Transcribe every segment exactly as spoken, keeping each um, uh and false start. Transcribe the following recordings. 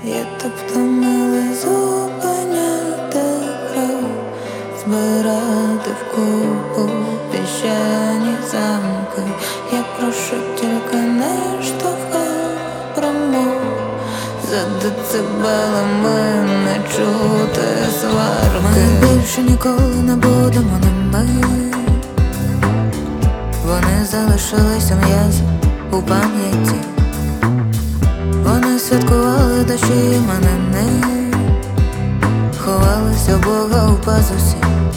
Я так втомилась зупиняти кров, збирати вкупу піщані замки. Я прошу, тільки не штовхай промов. За децибелами не чути сварки. Ми більше ніколи не будемо ними. Вони залишилися м'язи у пам'яті. Вони святкували дощі іменини, ховалися у Бога у пазусі.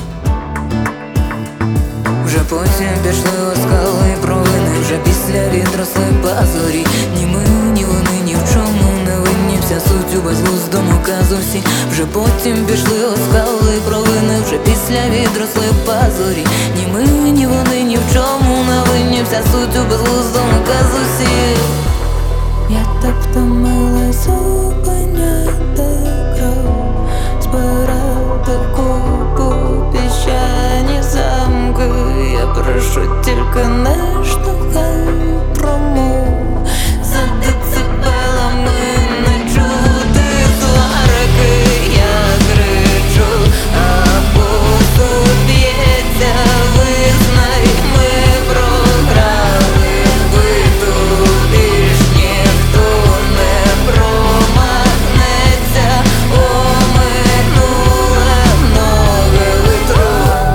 Вже потім пішли оскали і провини, вже після відросли пазурі. Ні ми, ні вони ні в чому не винні, вся суть у безглуздому казусі. Вже потім пішли оскали і провини, вже після відросли пазурі. Ні ми, ні вони ні в чому не винні, вся суть у безглуздому казусі. Я так втомилась зупиняти кров, збирати купу піщані замки. Я прошу, тільки не штовхай промов. За децибелами не чути сварки. Я кричу, а посуд б'ється, визнай, ми програли битву. Більш ніхто не промахнеться, оминула ноги витру.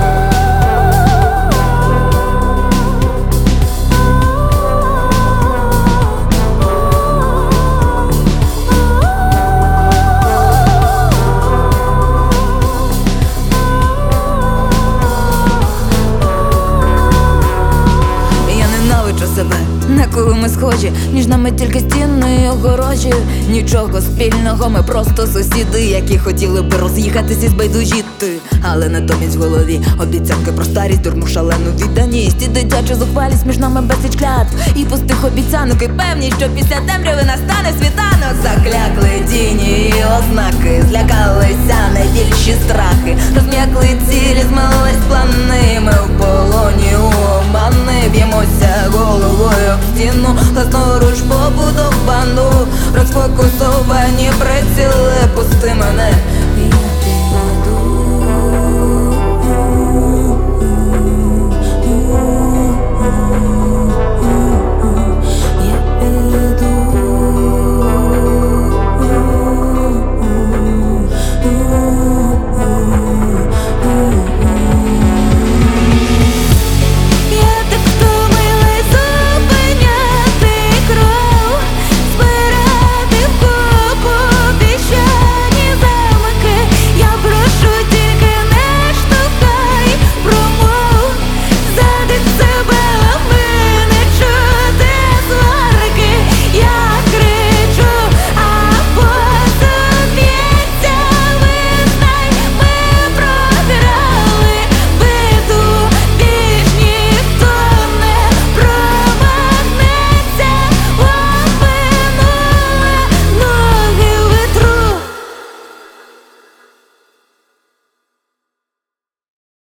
Я ненавиджу себе, на кого ми схожі, між нами тільки стіни і огорожі. Нічого спільного, ми просто сусіди, які хотіли би роз'їхатись і збайдужіти. Але натомість в голові обіцянки про старість, дурну шалену відданість і дитячу зухвалість, між нами безліч клятв і пустих обіцянок. І певні, що після темряви настане світанок. Заклякли тіні і ознаки, злякалися найбільші страхи, розм'якли цілі, змились плани. Ми в полоні у омани, б'ємося головою в стіну, власноруч побудовану, розфокусовані приціли. Пусти мене,